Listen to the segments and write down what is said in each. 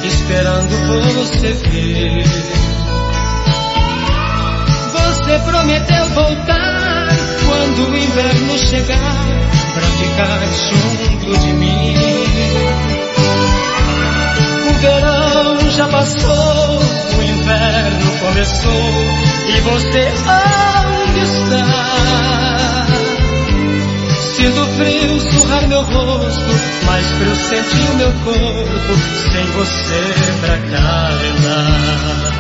esperando você vir. Você prometeu voltar quando o inverno chegar, pra ficar junto de mim. O verão já passou, o inverno começou, e você onde está? Sinto frio surrar meu rosto, mais frio sentir o meu corpo, sem você pra calentar.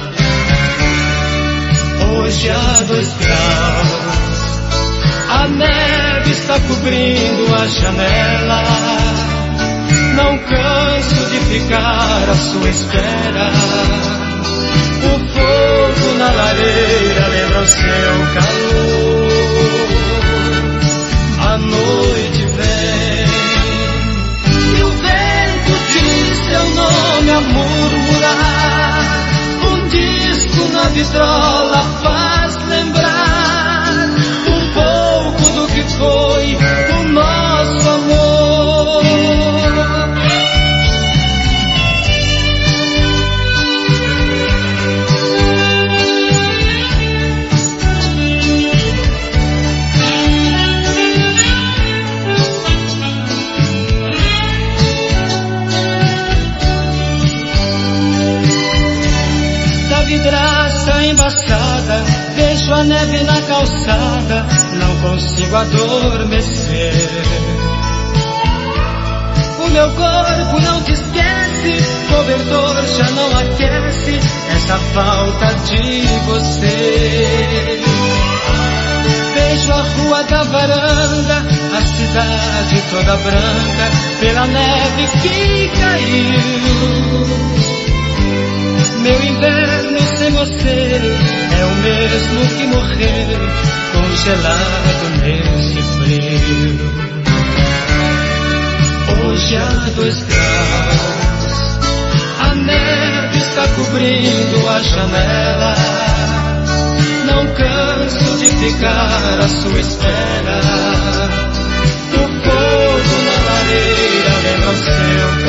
Hoje há 2 graus, a neve está cobrindo a janela. Não canso de ficar à sua espera. O fogo na lareira lembra o seu calor. A noite vem e o vento diz seu nome a murmurar. Um disco na vitrola faz lembrar um pouco do que foi o nosso amor. Vidraça embaçada, vejo a neve na calçada, não consigo adormecer. O meu corpo não te esquece, cobertor já não aquece essa falta de você. Vejo a rua da varanda, a cidade toda branca, pela neve que caiu. Meu inverno sem você é o mesmo que morrer congelado nesse frio. Hoje há 2 graus, a neve está cobrindo a janela. Não canso de ficar à sua espera. O fogo na lareira lembra o seu